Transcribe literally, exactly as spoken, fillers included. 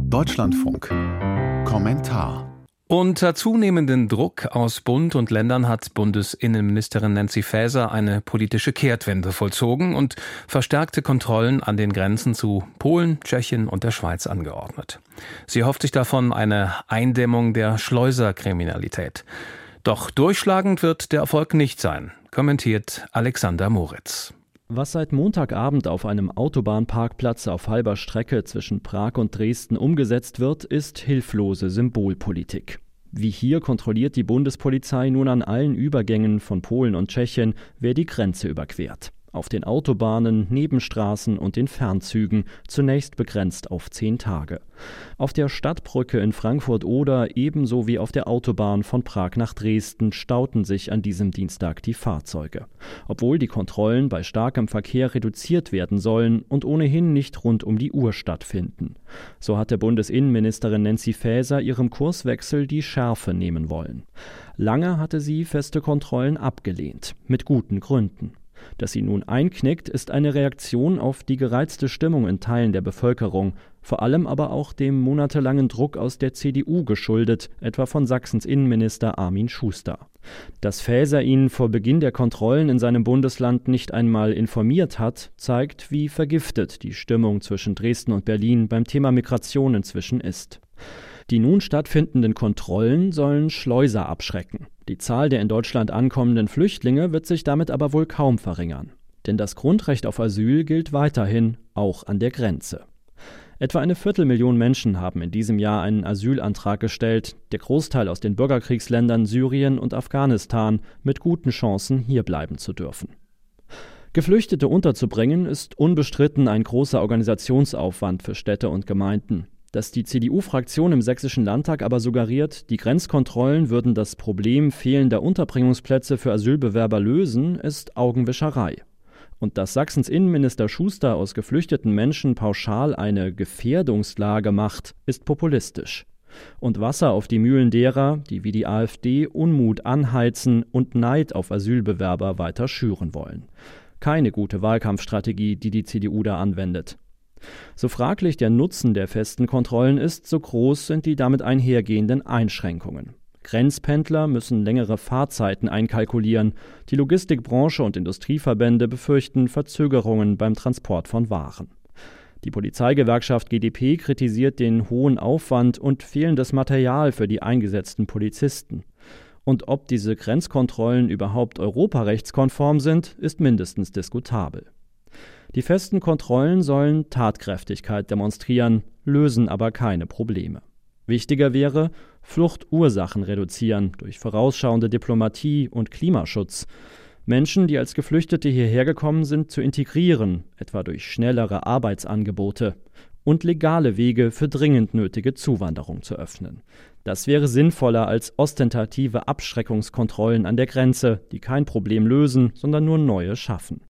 Deutschlandfunk. Kommentar. Unter zunehmendem Druck aus Bund und Ländern hat Bundesinnenministerin Nancy Faeser eine politische Kehrtwende vollzogen und verstärkte Kontrollen an den Grenzen zu Polen, Tschechien und der Schweiz angeordnet. Sie hofft sich davon eine Eindämmung der Schleuserkriminalität. Doch durchschlagend wird der Erfolg nicht sein, kommentiert Alexander Moritz. Was seit Montagabend auf einem Autobahnparkplatz auf halber Strecke zwischen Prag und Dresden umgesetzt wird, ist hilflose Symbolpolitik. Wie hier kontrolliert die Bundespolizei nun an allen Übergängen von Polen und Tschechien, wer die Grenze überquert. Auf den Autobahnen, Nebenstraßen und den Fernzügen, zunächst begrenzt auf zehn Tage. Auf der Stadtbrücke in Frankfurt-Oder ebenso wie auf der Autobahn von Prag nach Dresden stauten sich an diesem Dienstag die Fahrzeuge. Obwohl die Kontrollen bei starkem Verkehr reduziert werden sollen und ohnehin nicht rund um die Uhr stattfinden. So hatte Bundesinnenministerin Nancy Faeser ihrem Kurswechsel die Schärfe nehmen wollen. Lange hatte sie feste Kontrollen abgelehnt, mit guten Gründen. Dass sie nun einknickt, ist eine Reaktion auf die gereizte Stimmung in Teilen der Bevölkerung, vor allem aber auch dem monatelangen Druck aus der C D U geschuldet, etwa von Sachsens Innenminister Armin Schuster. Dass Faeser ihn vor Beginn der Kontrollen in seinem Bundesland nicht einmal informiert hat, zeigt, wie vergiftet die Stimmung zwischen Dresden und Berlin beim Thema Migration inzwischen ist. Die nun stattfindenden Kontrollen sollen Schleuser abschrecken. Die Zahl der in Deutschland ankommenden Flüchtlinge wird sich damit aber wohl kaum verringern. Denn das Grundrecht auf Asyl gilt weiterhin, auch an der Grenze. Etwa eine Viertelmillion Menschen haben in diesem Jahr einen Asylantrag gestellt, der Großteil aus den Bürgerkriegsländern Syrien und Afghanistan, mit guten Chancen, hier bleiben zu dürfen. Geflüchtete unterzubringen ist unbestritten ein großer Organisationsaufwand für Städte und Gemeinden. Dass die C D U-Fraktion im Sächsischen Landtag aber suggeriert, die Grenzkontrollen würden das Problem fehlender Unterbringungsplätze für Asylbewerber lösen, ist Augenwischerei. Und dass Sachsens Innenminister Schuster aus geflüchteten Menschen pauschal eine Gefährdungslage macht, ist populistisch. Und Wasser auf die Mühlen derer, die wie die AfD Unmut anheizen und Neid auf Asylbewerber weiter schüren wollen. Keine gute Wahlkampfstrategie, die die C D U da anwendet. So fraglich der Nutzen der festen Kontrollen ist, so groß sind die damit einhergehenden Einschränkungen. Grenzpendler müssen längere Fahrzeiten einkalkulieren. Die Logistikbranche und Industrieverbände befürchten Verzögerungen beim Transport von Waren. Die Polizeigewerkschaft G d P kritisiert den hohen Aufwand und fehlendes Material für die eingesetzten Polizisten. Und ob diese Grenzkontrollen überhaupt europarechtskonform sind, ist mindestens diskutabel. Die festen Kontrollen sollen Tatkräftigkeit demonstrieren, lösen aber keine Probleme. Wichtiger wäre, Fluchtursachen reduzieren durch vorausschauende Diplomatie und Klimaschutz. Menschen, die als Geflüchtete hierher gekommen sind, zu integrieren, etwa durch schnellere Arbeitsangebote und legale Wege für dringend nötige Zuwanderung zu öffnen. Das wäre sinnvoller als ostentative Abschreckungskontrollen an der Grenze, die kein Problem lösen, sondern nur neue schaffen.